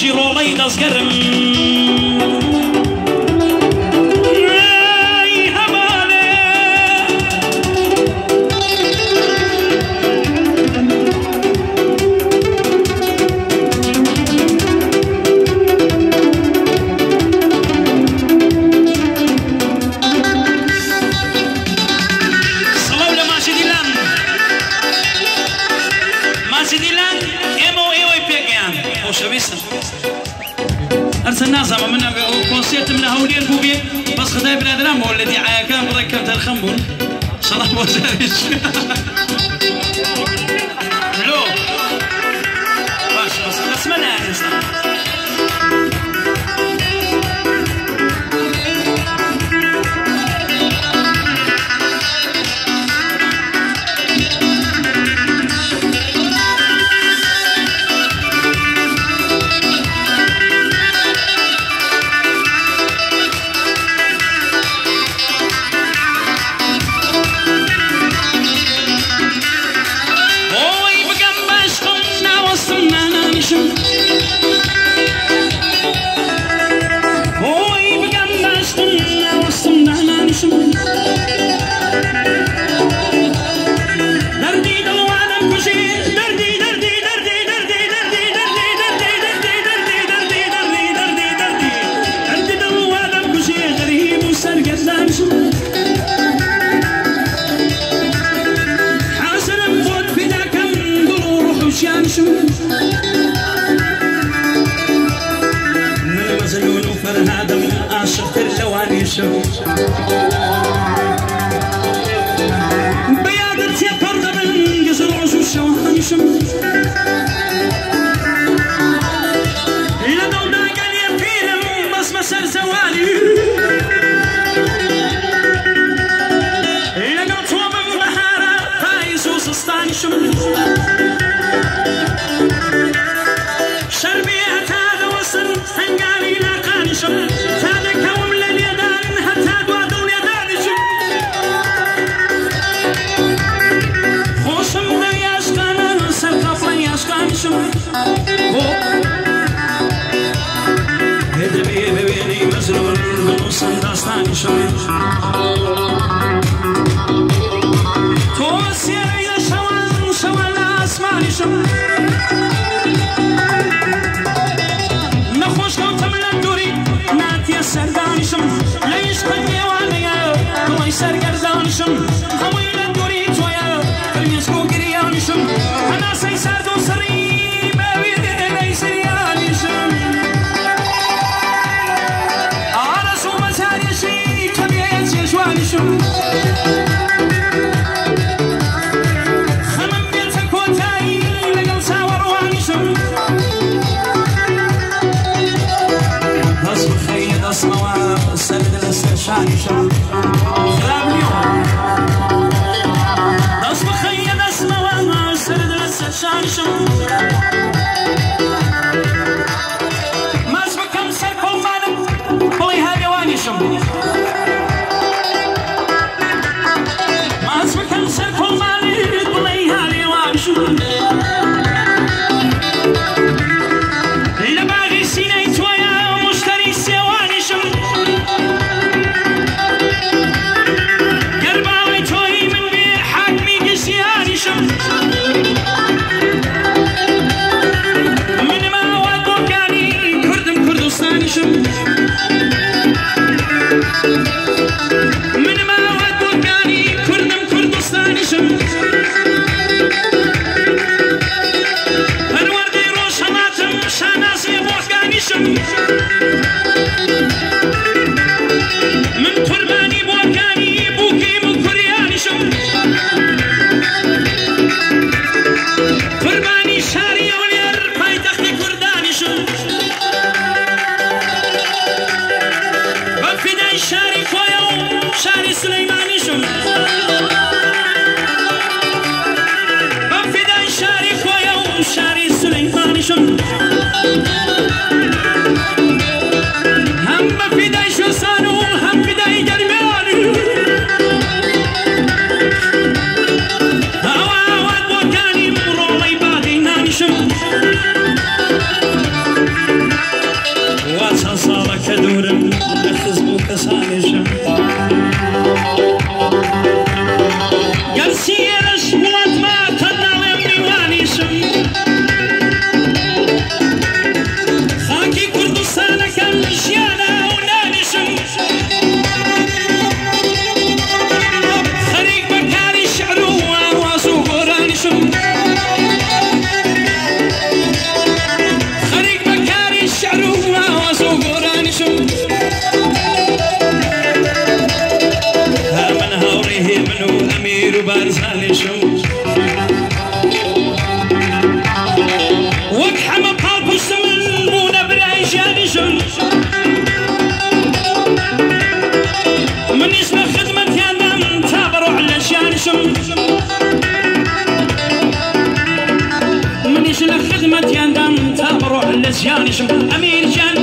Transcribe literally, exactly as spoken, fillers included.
ڕۆژی ڕۆڵەی دەستگەرم هەرچەند نازانم من کۆنسێرتم لە هەولێر بوو بێ بەس خدای برادرامەوە لە دیعایەکان بڵێ کەم تەرخەم بوون شەڵا بۆ جارێک لۆ باش بەس دەسمە نایە ئێستا بيادرتي قرب من جزر عشوش وهنشم لدو داقل يفيلم بس مسر زوالي لدو طوب بحارة فايز وسستانشم شربي هتاد وصل هنقالي لاقانشم ثالك هم لليدان حتى دوادون يدانشم خوشم لياشقانا سرقف لياشقانشم هدبي ببيني مزلول بنوصن داستانشم توسير إلى شوان شوان أسمانشم نخوش كوتم لندوري ناتي السردانشم ليش قد يوانيا الله يسرقردانشم خوي لندوري تويا المسكو قريانشم أنا سيساردو سري بابيدي ليسريانشم عرسو مساريشي كبيت يشوانشم خمم بيتك وتاي لقل ساوروانشم أصبح خيط أصنوع سرد الاستشاري شم خلاب اليوم أصبح خيط أصنوع سرد الاستشاري شم ما أصبح كم سركم مالك بلي هاليواني شم ما أصبح كم سركم مالك بلي هاليواني شم لباغي سينيت ويا مشتري سيواني شم قرباوي توي من بي حاكمي قسياني شم من ما وادو كاني كردم كردستاني شم من ما وادو كاني كردم كردستاني شم الوردي روشناتم شاناسي بوغاني شم من قرباني بوغاني بوكي مكرياني شم قرباني شاري ولير پایتخت کرداني شم بفدای شاري خويا شاري سليماني شم بفدای شاري خويا شاري سليماني شم هم بفدای شوسانو هم فدای درمیاني هوا واد بوكاني مرولي باقي ناني شم برزاني شو وكحم بقلب السمن بونا بالعيشان شو من اسم خدمة يادم تابروا على شان شو من اسم خدمة يادم تابروا على شان شو أمير جان